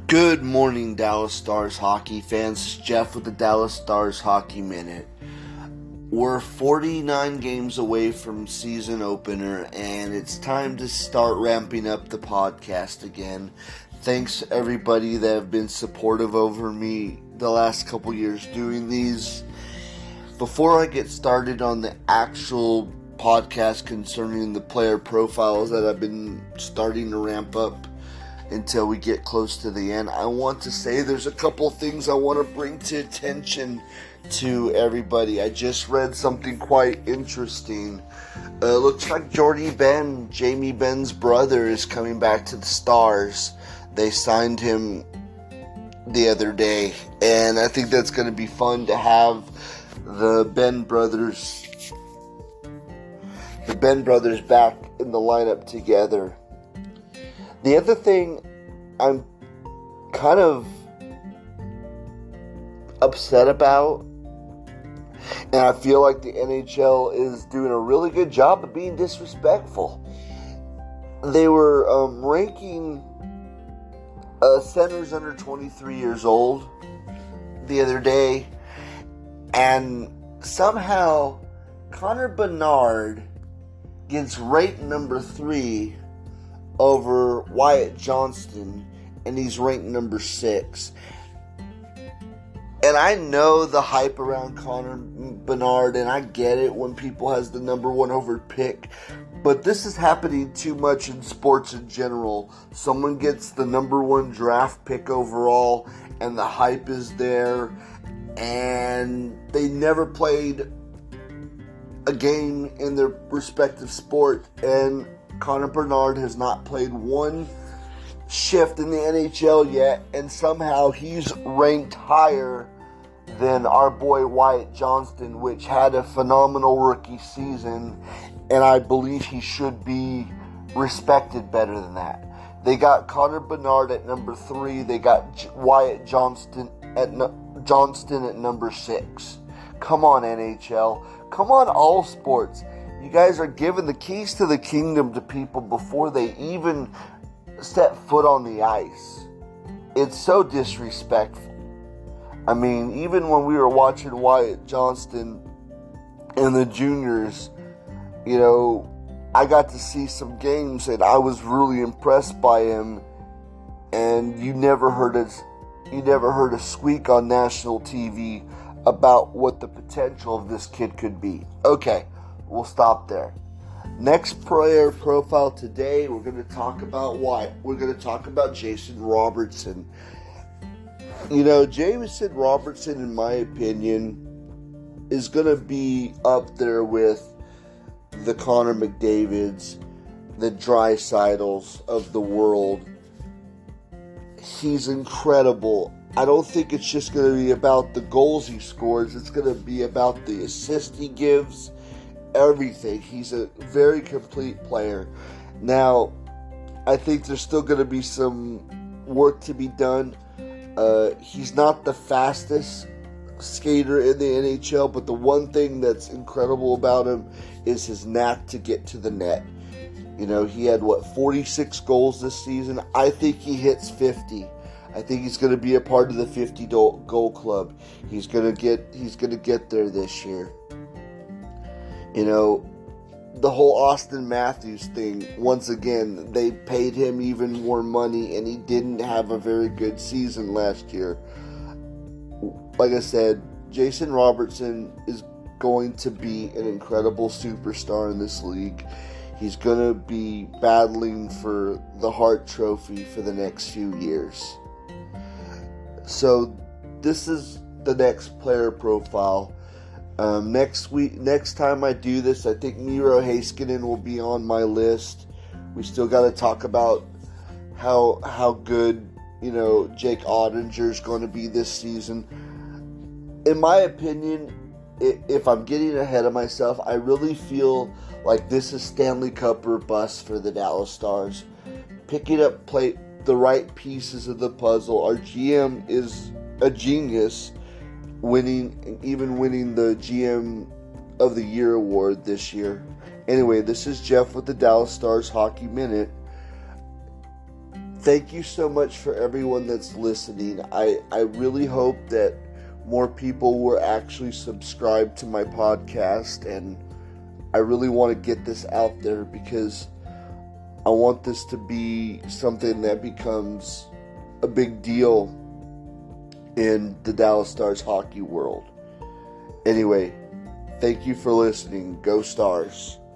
Good morning, Dallas Stars hockey fans. It's Jeff with the Dallas Stars Hockey Minute. We're 49 games away from season opener, and it's time to start ramping up the podcast again. Thanks everybody that have been supportive over me the last couple years doing these. Before I get started on the actual podcast concerning the player profiles that I've been starting to ramp up until we get close to the end, I want to say there's a couple things I want to bring to attention to everybody. I just read something quite interesting. Looks like Jordie Benn, Jamie Benn's brother, is coming back to the Stars. They signed him the other day, and I think that's going to be fun to have the Benn brothers back in the lineup together. The other thing I'm kind of upset about, and I feel like the NHL is doing a really good job of being disrespectful. They were ranking centers under 23 years old the other day, and somehow Connor Bedard gets ranked number 3 over Wyatt Johnston, and he's ranked number 6. And I know the hype around Connor Bedard, and I get it when people has the number 1 over pick, but this is happening too much in sports in general. Someone gets the number 1 draft pick overall, and the hype is there, and they never played a game in their respective sport, and Connor Bedard has not played one shift in the NHL yet, and somehow he's ranked higher than our boy Wyatt Johnston, which had a phenomenal rookie season, and I believe he should be respected better than that. They got Connor Bedard at number 3. They got Wyatt Johnston at number 6. Come on, NHL. Come on, all sports. You guys are giving the keys to the kingdom to people before they even set foot on the ice. It's so disrespectful. I mean, even when we were watching Wyatt Johnston in the juniors, I got to see some games and I was really impressed by him. And you never heard a squeak on national TV about what the potential of this kid could be. Okay. We'll stop there. Next player profile today, we're going to talk about what? We're going to talk about Jason Robertson. Jason Robertson, in my opinion, is going to be up there with the Connor McDavids, the Draisaitl's of the world. He's incredible. I don't think it's just going to be about the goals he scores. It's going to be about the assists he gives. Everything. He's a very complete player. Now, I think there's still going to be some work to be done. He's not the fastest skater in the NHL, but the one thing that's incredible about him is his knack to get to the net. He had 46 goals this season. I think he hits 50. I think he's going to be a part of the 50 goal club. He's going to get there this year. The whole Austin Matthews thing, once again, they paid him even more money, and he didn't have a very good season last year. Like I said, Jason Robertson is going to be an incredible superstar in this league. He's going to be battling for the Hart Trophy for the next few years. So, this is the next player profile. Next time I do this, I think Miro Heiskanen will be on my list. We still got to talk about how good, Jake Ottinger is going to be this season. In my opinion, if I'm getting ahead of myself, I really feel like this is Stanley Cup or bust for the Dallas Stars. Picking up the right pieces of the puzzle. Our GM is a genius, winning the GM of the Year award this year. Anyway, this is Jeff with the Dallas Stars Hockey Minute. Thank you so much for everyone that's listening. I really hope that more people will actually subscribe to my podcast, and I really want to get this out there because I want this to be something that becomes a big deal in the Dallas Stars hockey world. Anyway, thank you for listening. Go Stars.